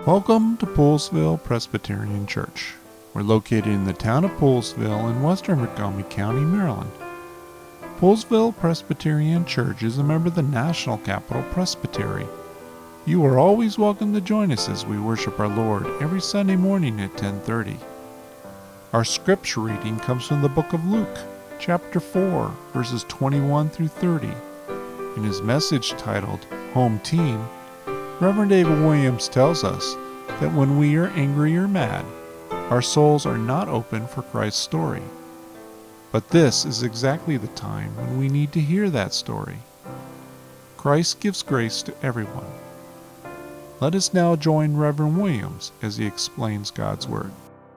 Welcome to Poolesville Presbyterian Church. We're located in the town of Poolesville in western Montgomery County, Maryland. Poolesville Presbyterian Church is a member of the National Capital Presbytery. You are always welcome to join us as we worship our Lord every Sunday morning at 10:30. Our scripture reading comes from the book of Luke, chapter 4, verses 21 through 30. In his message titled, Home Team, Reverend David Williams tells us that when we are angry or mad, our souls are not open for Christ's story. But this is exactly the time when we need to hear that story. Christ gives grace to everyone. Let us now join Reverend Williams as he explains God's Word.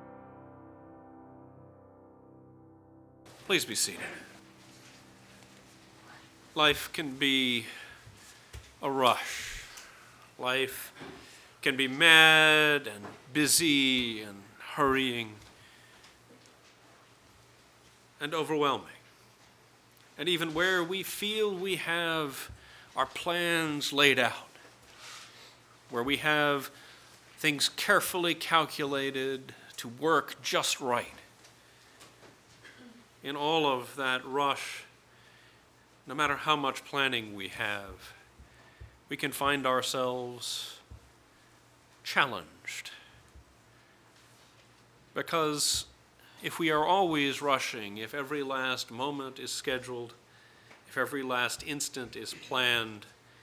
Please be seated. Life can be a rush. Life can be mad and busy and hurrying and overwhelming. And even where we feel we have our plans laid out, where we have things carefully calculated to work just right, in all of that rush, no matter how much planning we have, we can find ourselves challenged. Because if we are always rushing, if every last moment is scheduled, if every last instant is planned,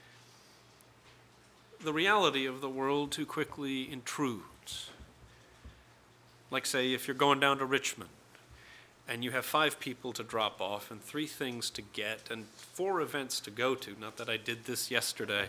the reality of the world too quickly intrudes. Like, say, if you're going down to Richmond, and you have 5 people to drop off and 3 things to get and 4 events to go to. Not that I did this yesterday.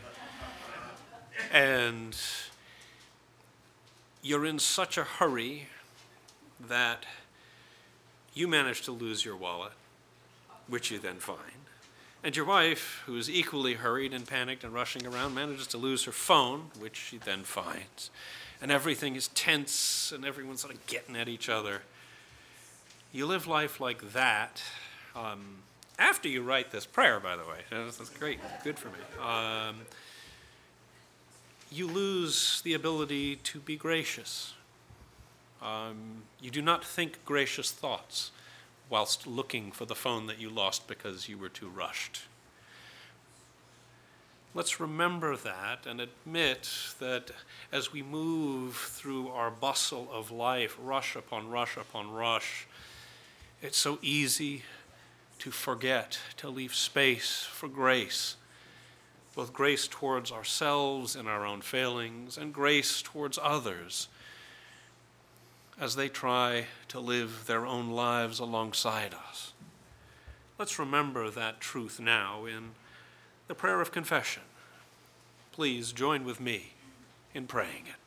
And you're in such a hurry that you manage to lose your wallet, which you then find. And your wife, who is equally hurried and panicked and rushing around, manages to lose her phone, which she then finds. And everything is tense and everyone's sort of getting at each other. You live life like that. After you write this prayer, by the way, that's great, good for me. You lose the ability to be gracious. You do not think gracious thoughts whilst looking for the phone that you lost because you were too rushed. Let's remember that and admit that as we move through our bustle of life, rush upon rush upon rush, it's so easy to forget, to leave space for grace, both grace towards ourselves in our own failings and grace towards others as they try to live their own lives alongside us. Let's remember that truth now in the prayer of confession. Please join with me in praying it.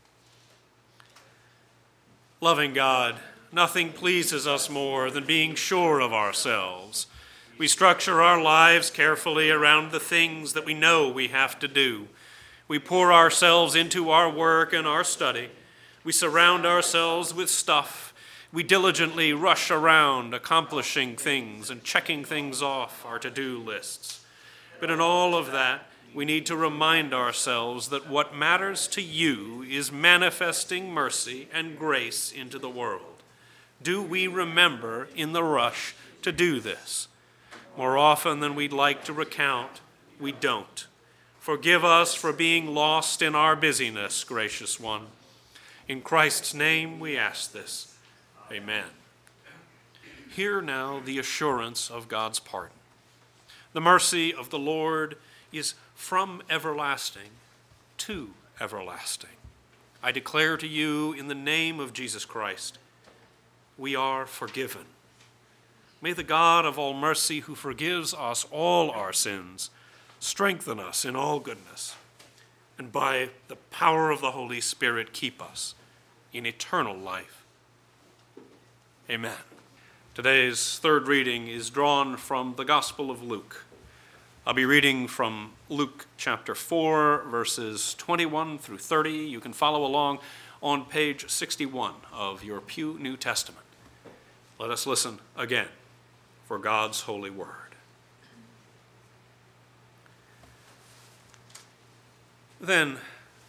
Loving God, nothing pleases us more than being sure of ourselves. We structure our lives carefully around the things that we know we have to do. We pour ourselves into our work and our study. We surround ourselves with stuff. We diligently rush around accomplishing things and checking things off our to-do lists. But in all of that, we need to remind ourselves that what matters to you is manifesting mercy and grace into the world. Do we remember in the rush to do this? More often than we'd like to recount, we don't. Forgive us for being lost in our busyness, gracious one. In Christ's name we ask this. Amen. Hear now the assurance of God's pardon. The mercy of the Lord is from everlasting to everlasting. I declare to you in the name of Jesus Christ, we are forgiven. May the God of all mercy, who forgives us all our sins, strengthen us in all goodness, and by the power of the Holy Spirit keep us in eternal life. Amen. Today's third reading is drawn from the Gospel of Luke. I'll be reading from Luke chapter 4, verses 21 through 30. You can follow along on page 61 of your Pew New Testament. Let us listen again for God's holy word. Then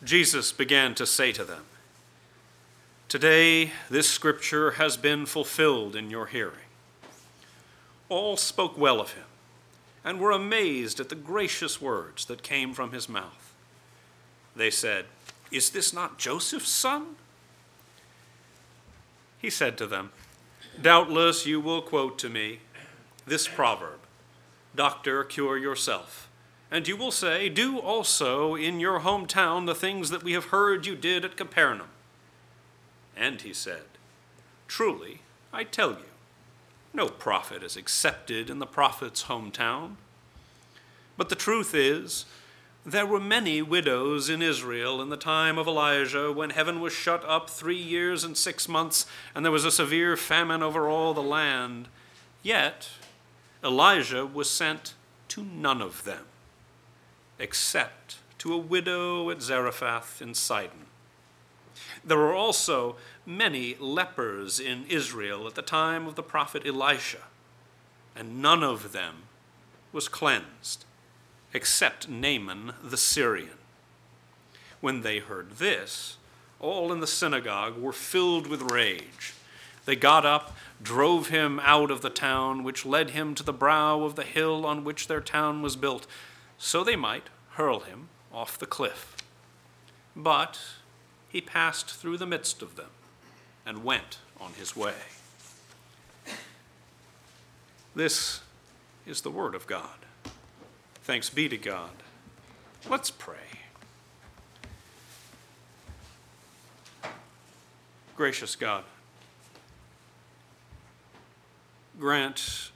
Jesus began to say to them, "Today this scripture has been fulfilled in your hearing." All spoke well of him and were amazed at the gracious words that came from his mouth. They said, "Is this not Joseph's son?" He said to them, "Doubtless you will quote to me this proverb, 'Doctor, cure yourself.' And you will say, 'Do also in your hometown the things that we have heard you did at Capernaum.' And he said, 'Truly, I tell you, no prophet is accepted in the prophet's hometown. But the truth is, there were many widows in Israel in the time of Elijah, when heaven was shut up 3 years and 6 months, and there was a severe famine over all the land. Yet Elijah was sent to none of them, except to a widow at Zarephath in Sidon. There were also many lepers in Israel at the time of the prophet Elisha, and none of them was cleansed, except Naaman the Syrian." When they heard this, all in the synagogue were filled with rage. They got up, drove him out of the town, which led him to the brow of the hill on which their town was built, so they might hurl him off the cliff. But he passed through the midst of them and went on his way. This is the word of God. Thanks be to God. Let's pray. Gracious God, grant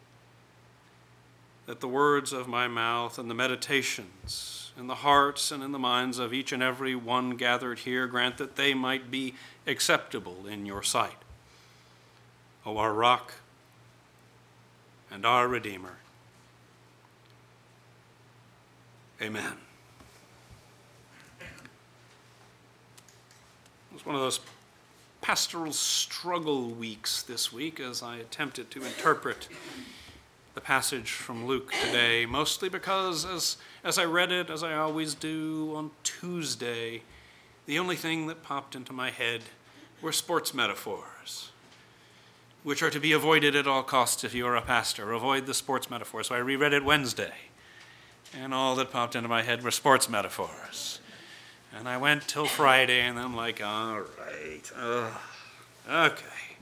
that the words of my mouth and the meditations in the hearts and in the minds of each and every one gathered here, grant that they might be acceptable in your sight, O our rock and our Redeemer. Amen. It was one of those pastoral struggle weeks this week as I attempted to interpret the passage from Luke today, mostly because as I read it, as I always do on Tuesday, the only thing that popped into my head were sports metaphors, which are to be avoided at all costs if you are a pastor. Avoid the sports metaphors. So I reread it Wednesday, and all that popped into my head were sports metaphors. And I went till Friday, and I'm like, all right, okay.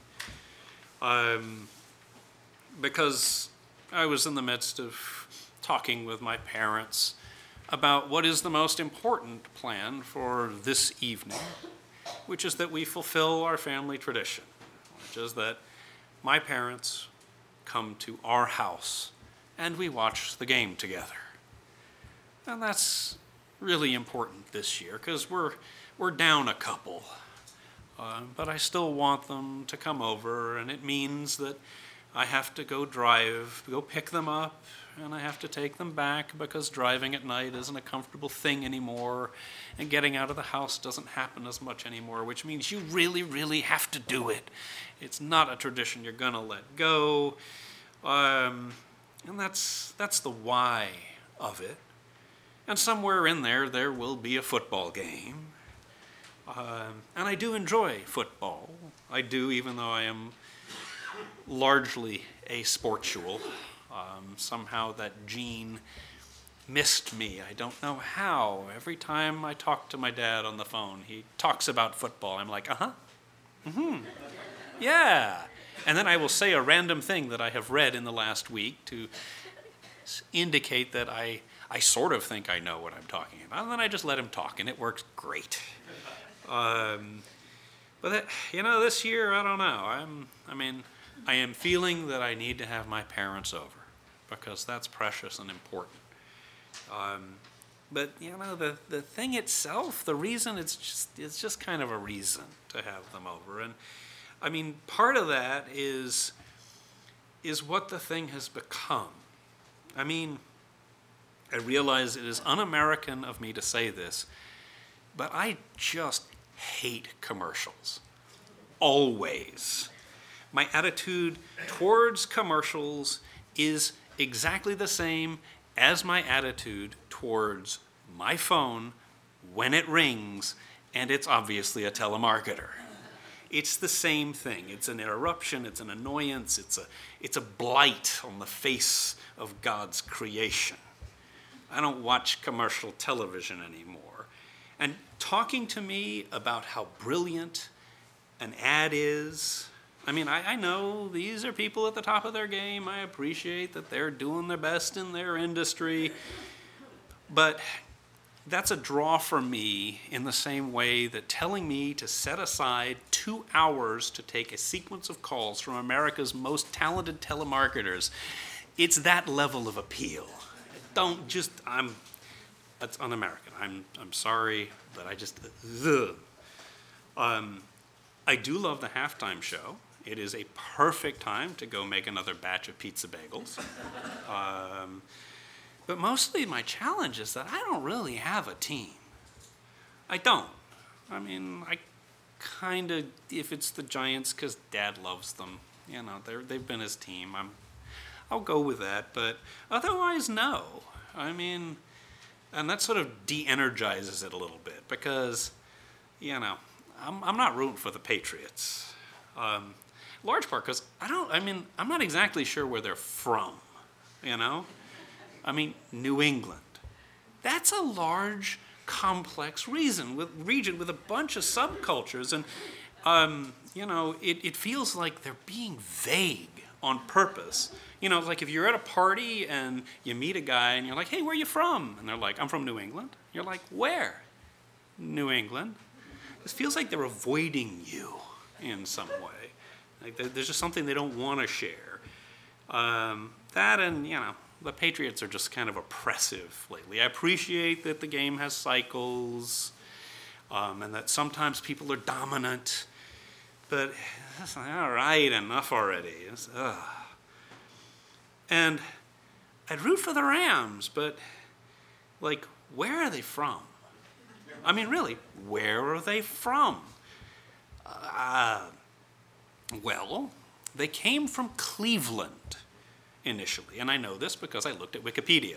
Because I was in the midst of talking with my parents about what is the most important plan for this evening, which is that we fulfill our family tradition, which is that my parents come to our house and we watch the game together. And that's really important this year because we're down a couple, but I still want them to come over, and it means that I have to go pick them up, and I have to take them back because driving at night isn't a comfortable thing anymore, and getting out of the house doesn't happen as much anymore, which means you really, really have to do it. It's not a tradition you're going to let go, and that's the why of it. And somewhere in there will be a football game. And I do enjoy football. I do, even though I am largely asportual. Somehow that gene missed me. I don't know how. Every time I talk to my dad on the phone, he talks about football. I'm like, yeah. And then I will say a random thing that I have read in the last week to indicate that I sort of think I know what I'm talking about, and then I just let him talk, and it works great. But this year, I don't know. I am feeling that I need to have my parents over because that's precious and important. But the thing itself, the reason, it's just kind of a reason to have them over, and I mean part of that is what the thing has become. I mean, I realize it is un-American of me to say this, but I just hate commercials. Always. My attitude towards commercials is exactly the same as my attitude towards my phone when it rings, and it's obviously a telemarketer. It's the same thing. It's an interruption, it's an annoyance, it's a blight on the face of God's creation. I don't watch commercial television anymore. And talking to me about how brilliant an ad is, I mean, I know these are people at the top of their game. I appreciate that they're doing their best in their industry. But that's a draw for me in the same way that telling me to set aside 2 hours to take a sequence of calls from America's most talented telemarketers, it's that level of appeal. That's un-American. I'm sorry, but I just, ugh. I do love the halftime show. It is a perfect time to go make another batch of pizza bagels. But mostly my challenge is that I don't really have a team. I don't. I mean, I kind of, if it's the Giants, because Dad loves them, you know, they've been his team. I'll go with that, but otherwise, no. I mean, and that sort of de-energizes it a little bit because, you know, I'm not rooting for the Patriots. Large part because I'm not exactly sure where they're from, you know? I mean, New England. That's a large, complex region with a bunch of subcultures. And, you know, it feels like they're being vague on purpose. You know, like if you're at a party and you meet a guy and you're like, hey, where are you from? And they're like, I'm from New England. You're like, where? New England. It feels like they're avoiding you in some way. Like there's just something they don't want to share. That and, you know, the Patriots are just kind of oppressive lately. I appreciate that the game has cycles and that sometimes people are dominant, but that's like, all right, enough already. And I'd root for the Rams, but, like, where are they from? I mean, really, where are they from? Well, they came from Cleveland initially, and I know this because I looked at Wikipedia.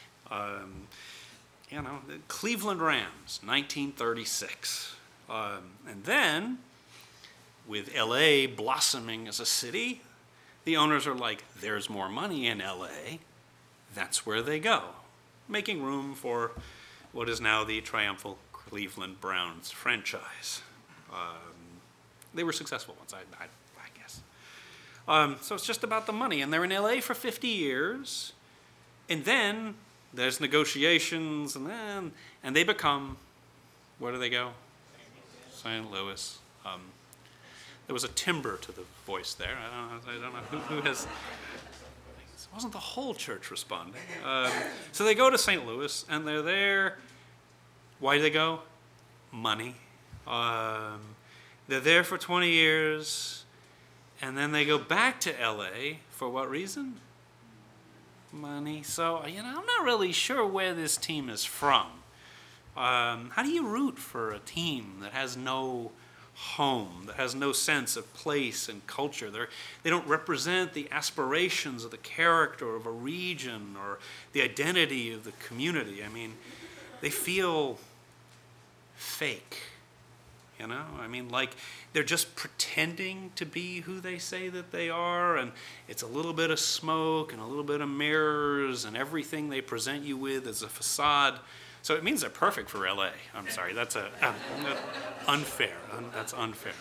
You know, the Cleveland Rams, 1936. And then, with LA blossoming as a city, the owners are like, there's more money in LA, that's where they go, making room for what is now the triumphal Cleveland Browns franchise. They were successful ones, I guess. So it's just about the money, and they're in LA for 50 years, and then there's negotiations, and they become, where do they go? St. Louis. There was a timbre to the voice there. I don't know who has. It wasn't the whole church responding. So they go to St. Louis, and they're there. Why do they go? Money. They're there for 20 years, and then they go back to LA for what reason? Money. So, you know, I'm not really sure where this team is from. How do you root for a team that has no home, that has no sense of place and culture? They don't represent the aspirations of the character of a region or the identity of the community. I mean, they feel fake, you know? I mean, like they're just pretending to be who they say that they are, and it's a little bit of smoke and a little bit of mirrors, and everything they present you with is a facade. So it means they're perfect for LA. I'm sorry, that's unfair. That's unfair.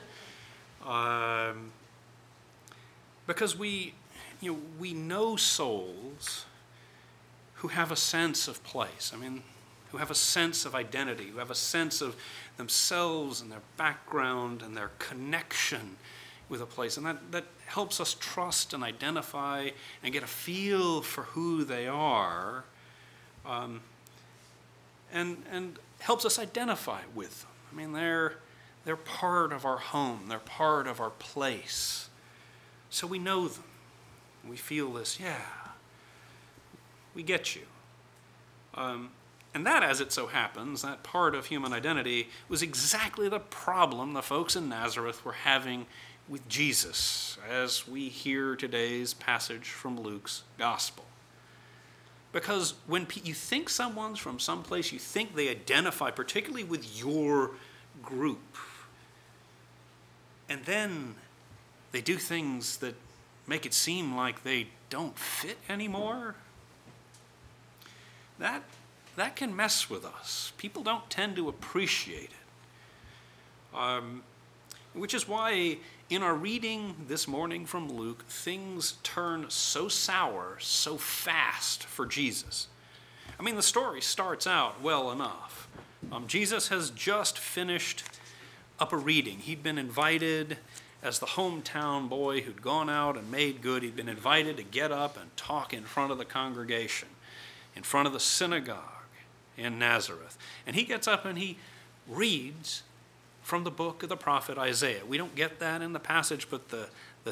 Because we know souls who have a sense of place. I mean, who have a sense of identity, who have a sense of themselves and their background and their connection with a place. And that helps us trust and identify and get a feel for who they are. And helps us identify with them. I mean, they're part of our home. They're part of our place. So we know them. We feel this, yeah, we get you. And that, as it so happens, that part of human identity was exactly the problem the folks in Nazareth were having with Jesus, as we hear today's passage from Luke's gospel. Because when you think someone's from someplace, you think they identify particularly with your group. And then they do things that make it seem like they don't fit anymore. That can mess with us. People don't tend to appreciate it. Which is why in our reading this morning from Luke, things turn so sour so fast for Jesus. I mean, the story starts out well enough. Jesus has just finished up a reading. He'd been invited as the hometown boy who'd gone out and made good. He'd been invited to get up and talk in front of the congregation, in front of the synagogue in Nazareth. And he gets up and he reads from the book of the prophet Isaiah. We don't get that in the passage, but the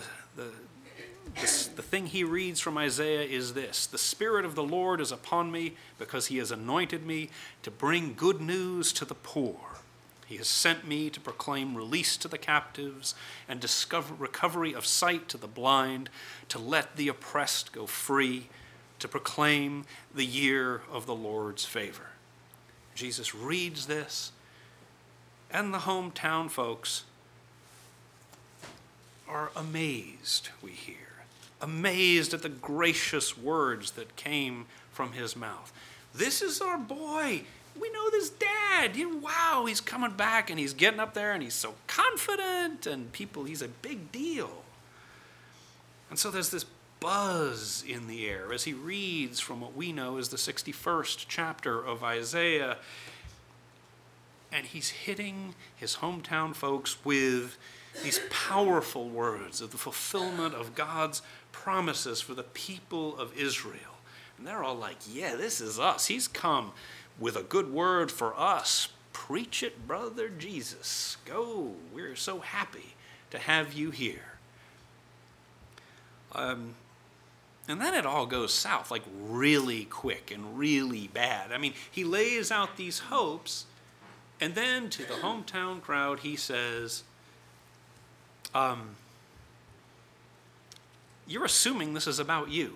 thing he reads from Isaiah is this: "The Spirit of the Lord is upon me, because he has anointed me to bring good news to the poor. He has sent me to proclaim release to the captives and recovery of sight to the blind, to let the oppressed go free, to proclaim the year of the Lord's favor." Jesus reads this, and the hometown folks are amazed, we hear. Amazed at the gracious words that came from his mouth. This is our boy. We know this dad. Wow, he's coming back and he's getting up there and he's so confident, and he's a big deal. And so there's this buzz in the air as he reads from what we know is the 61st chapter of Isaiah. And he's hitting his hometown folks with these powerful words of the fulfillment of God's promises for the people of Israel. And they're all like, yeah, this is us. He's come with a good word for us. Preach it, brother Jesus. Go. We're so happy to have you here. And then it all goes south, like really quick and really bad. I mean, he lays out these hopes, and then to the hometown crowd, he says, you're assuming this is about you.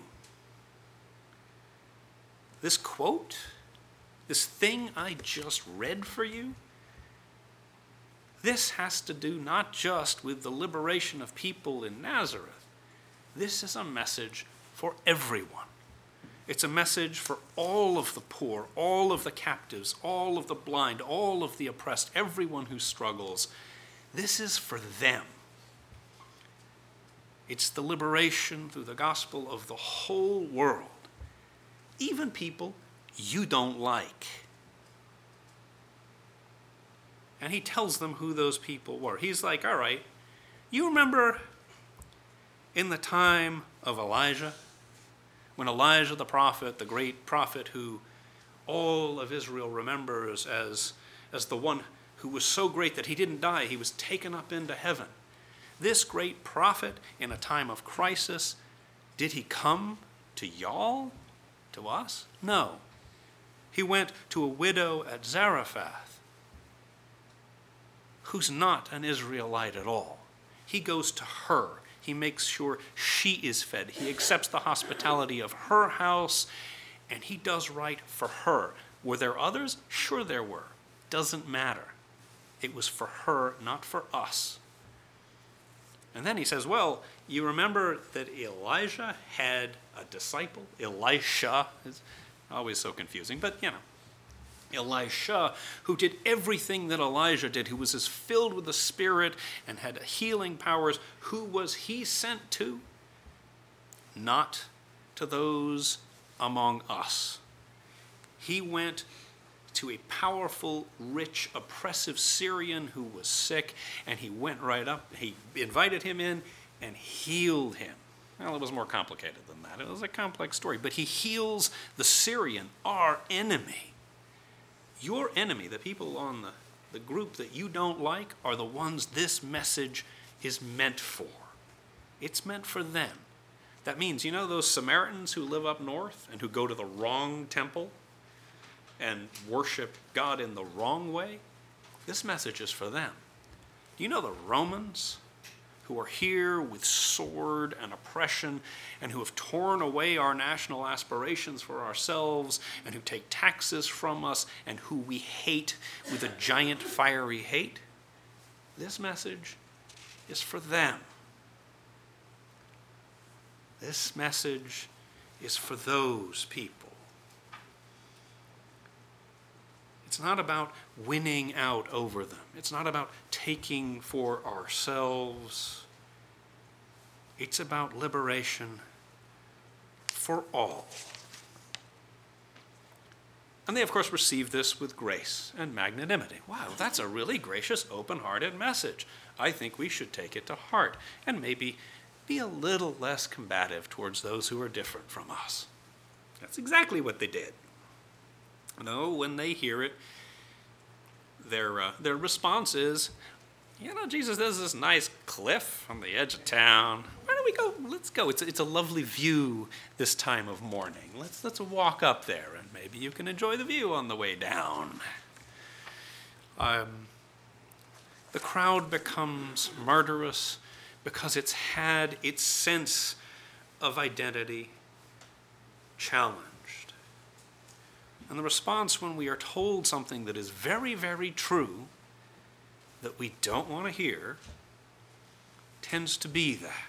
This quote, this thing I just read for you, this has to do not just with the liberation of people in Nazareth. This is a message for everyone. It's a message for all of the poor, all of the captives, all of the blind, all of the oppressed, everyone who struggles. This is for them. It's the liberation through the gospel of the whole world, even people you don't like. And he tells them who those people were. He's like, all right, you remember in the time of Elijah, when Elijah the prophet, the great prophet who all of Israel remembers as the one who was so great that he didn't die, he was taken up into heaven. This great prophet in a time of crisis, did he come to y'all, to us? No. He went to a widow at Zarephath who's not an Israelite at all. He goes to her. He makes sure she is fed. He accepts the hospitality of her house, and he does right for her. Were there others? Sure there were. Doesn't matter. It was for her, not for us. And then he says, well, you remember that Elijah had a disciple? Elisha is always so confusing, but Elisha, who did everything that Elijah did, who was as filled with the Spirit and had healing powers. Who was he sent to? Not to those among us. He went to a powerful, rich, oppressive Syrian who was sick, and he went right up. He invited him in and healed him. Well, it was more complicated than that. It was a complex story. But he heals the Syrian, our enemy. Your enemy, the people on the group that you don't like, are the ones this message is meant for. It's meant for them. That means, those Samaritans who live up north and who go to the wrong temple and worship God in the wrong way? This message is for them. Do you know the Romans, who who are here with sword and oppression, and who have torn away our national aspirations for ourselves, and who take taxes from us, and who we hate with a giant fiery hate. This message is for them. This message is for those people. It's not about winning out over them. It's not about taking for ourselves. It's about liberation for all. And they, of course, received this with grace and magnanimity. Wow, that's a really gracious, open-hearted message. I think we should take it to heart and maybe be a little less combative towards those who are different from us. That's exactly what they did. No, when they hear it, their response is, Jesus, there's this nice cliff on the edge of town. Why don't we go? Let's go. It's a lovely view this time of morning. Let's walk up there, and maybe you can enjoy the view on the way down. The crowd becomes murderous because it's had its sense of identity challenged. And the response when we are told something that is very, very true that we don't want to hear tends to be that.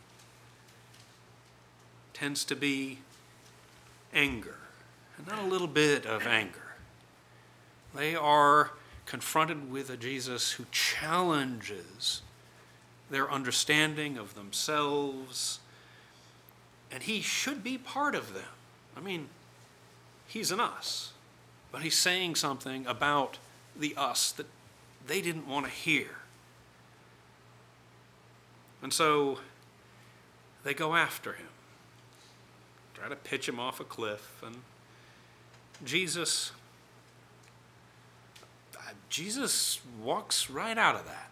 Tends to be anger, and not a little bit of anger. They are confronted with a Jesus who challenges their understanding of themselves, and he should be part of them. I mean, he's an us, but he's saying something about the us that they didn't want to hear. And so they go after him, try to pitch him off a cliff, and Jesus walks right out of that.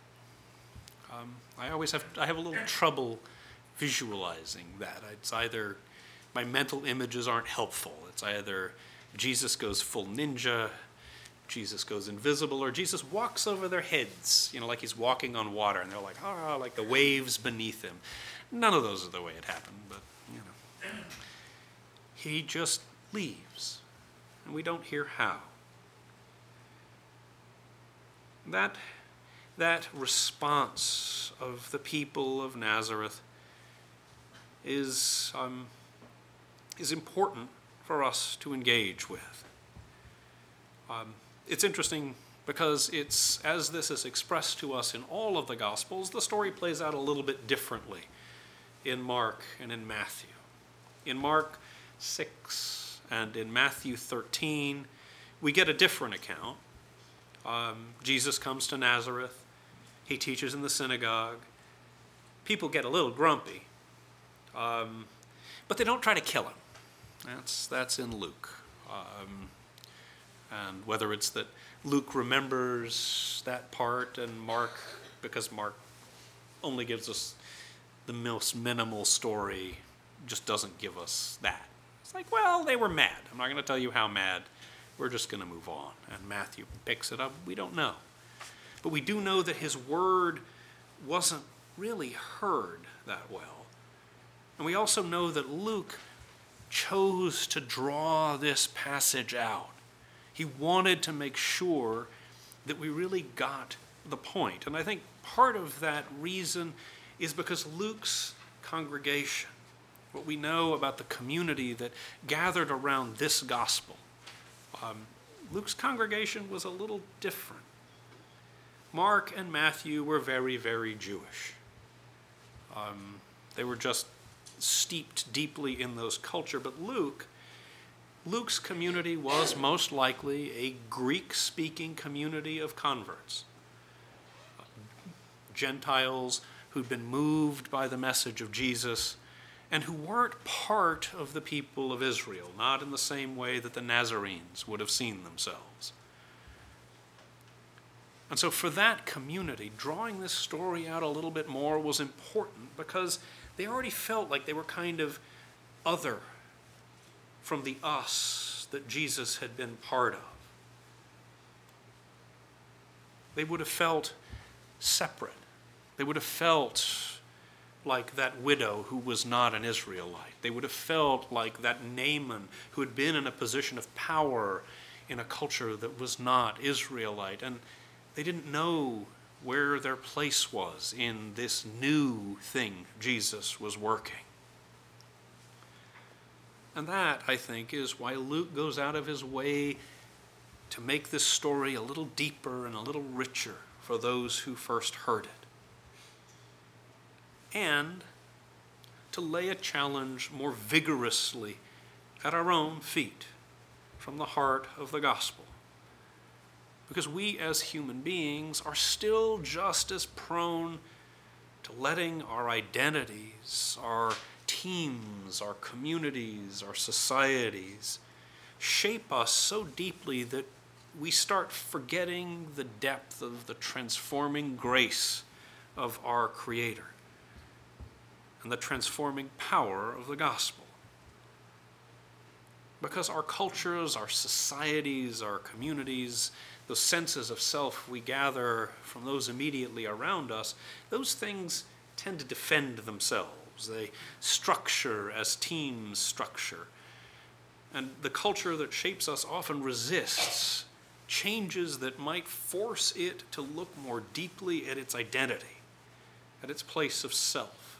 I have a little trouble visualizing that. It's either my mental images aren't helpful. It's either Jesus goes full ninja, Jesus goes invisible, or Jesus walks over their heads, like he's walking on water, and they're like, like the waves beneath him. None of those are the way it happened, but, he just leaves, and we don't hear how. That response of the people of Nazareth is important for us to engage with. It's interesting because as this is expressed to us in all of the Gospels, the story plays out a little bit differently in Mark and in Matthew. In Mark 6 and in Matthew 13, we get a different account. Jesus comes to Nazareth. He teaches in the synagogue. People get a little grumpy, but they don't try to kill him. That's in Luke. And whether it's that Luke remembers that part and Mark, because Mark only gives us the most minimal story, just doesn't give us that. It's like, well, they were mad. I'm not going to tell you how mad. We're just going to move on. And Matthew picks it up. We don't know. But we do know that his word wasn't really heard that well. And we also know that Luke chose to draw this passage out. He wanted to make sure that we really got the point. And I think part of that reason is because Luke's congregation, what we know about the community that gathered around this gospel, Luke's congregation was a little different. Mark and Matthew were very, very Jewish. They were just steeped deeply in those culture, but Luke's community was most likely a Greek-speaking community of converts. Gentiles who'd been moved by the message of Jesus and who weren't part of the people of Israel, not in the same way that the Nazarenes would have seen themselves. And so for that community, drawing this story out a little bit more was important because they already felt like they were kind of other from the us that Jesus had been part of. They would have felt separate. They would have felt like that widow who was not an Israelite. They would have felt like that Naaman who had been in a position of power in a culture that was not Israelite. And they didn't know where their place was in this new thing Jesus was working. And that, I think, is why Luke goes out of his way to make this story a little deeper and a little richer for those who first heard it. And to lay a challenge more vigorously at our own feet from the heart of the gospel. Because we as human beings are still just as prone to letting our identities, our teams, our communities, our societies shape us so deeply that we start forgetting the depth of the transforming grace of our Creator and the transforming power of the gospel. Because our cultures, our societies, our communities, those senses of self we gather from those immediately around us, those things tend to defend themselves. They structure as teams structure. And the culture that shapes us often resists changes that might force it to look more deeply at its identity, at its place of self.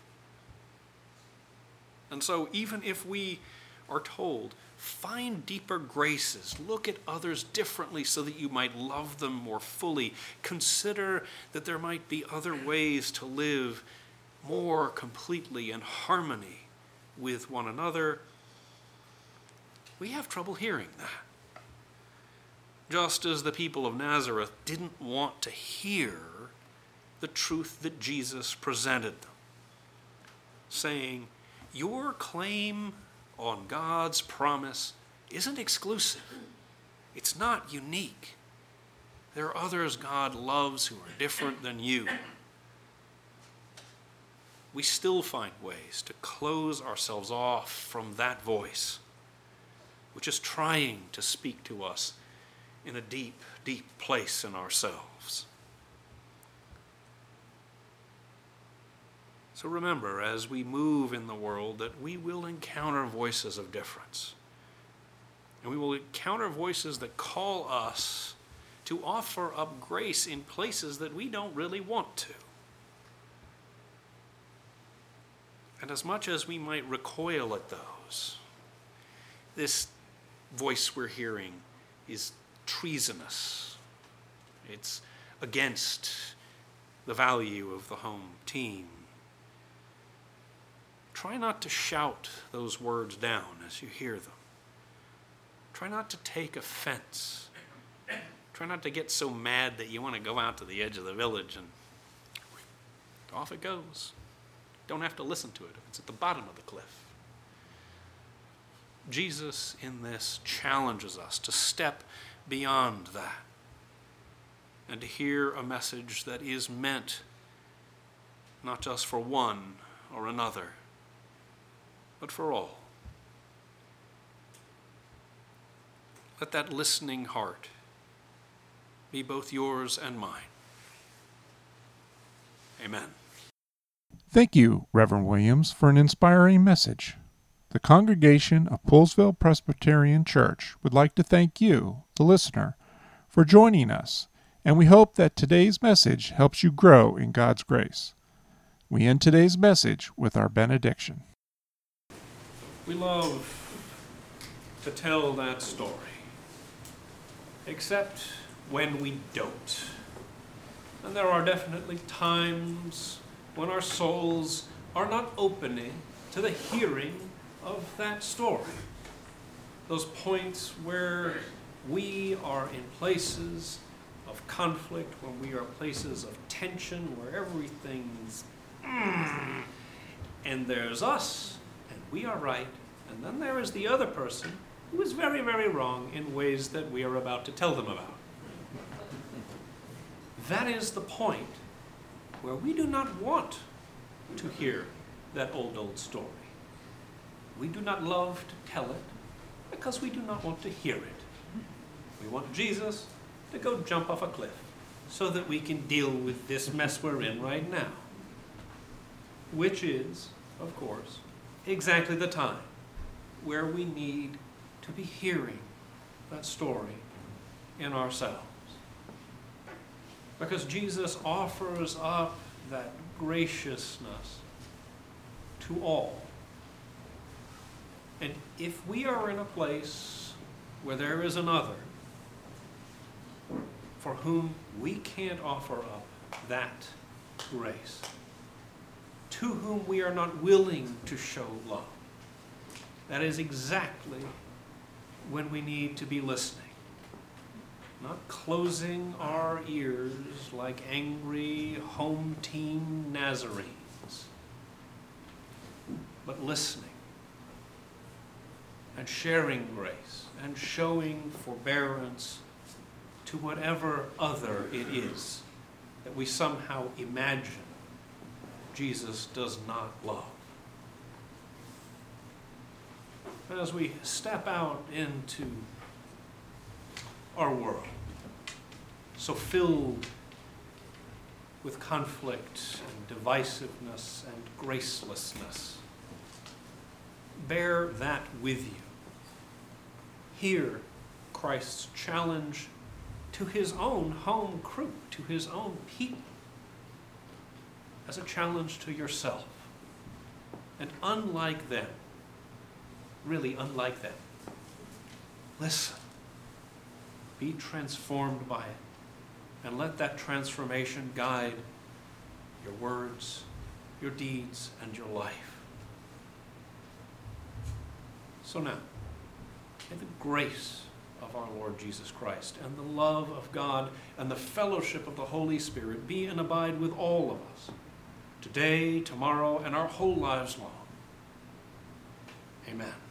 And so even if we are told, find deeper graces, look at others differently so that you might love them more fully, consider that there might be other ways to live more completely in harmony with one another, we have trouble hearing that. Just as the people of Nazareth didn't want to hear the truth that Jesus presented them, saying, your claim on God's promise isn't exclusive. It's not unique. There are others God loves who are different than you. We still find ways to close ourselves off from that voice, which is trying to speak to us in a deep, deep place in ourselves. So remember, as we move in the world, that we will encounter voices of difference. And we will encounter voices that call us to offer up grace in places that we don't really want to. And as much as we might recoil at those, this voice we're hearing is treasonous. It's against the value of the home team. Try not to shout those words down as you hear them. Try not to take offense. Try not to get so mad that you want to go out to the edge of the village and off it goes. Don't have to listen to it if it's at the bottom of the cliff. Jesus in this challenges us to step beyond that and to hear a message that is meant not just for one or another, but for all. Let that listening heart be both yours and mine. Amen. Thank you, Reverend Williams, for an inspiring message. The congregation of Poolesville Presbyterian Church would like to thank you, the listener, for joining us, and we hope that today's message helps you grow in God's grace. We end today's message with our benediction. We love to tell that story, except when we don't. And there are definitely times when our souls are not opening to the hearing of that story. Those points where we are in places of conflict, when we are places of tension, where everything's and there's us, and we are right, and then there is the other person who is very, very wrong in ways that we are about to tell them about. That is the point where we do not want to hear that old story. We do not love to tell it because we do not want to hear it. We want Jesus to go jump off a cliff so that we can deal with this mess we're in right now. which is, of course, exactly the time where we need to be hearing that story in ourselves. Because Jesus offers up that graciousness to all. And if we are in a place where there is another for whom we can't offer up that grace, to whom we are not willing to show love, that is exactly when we need to be listening. Not closing our ears like angry home team Nazarenes, but listening and sharing grace and showing forbearance to whatever other it is that we somehow imagine Jesus does not love. As we step out into our world, so filled with conflict and divisiveness and gracelessness, bear that with you. Hear Christ's challenge to his own home crew, to his own people, as a challenge to yourself. And unlike them, really unlike them, listen. Be transformed by it, and let that transformation guide your words, your deeds, and your life. So now, may the grace of our Lord Jesus Christ and the love of God and the fellowship of the Holy Spirit be and abide with all of us, today, tomorrow, and our whole lives long. Amen.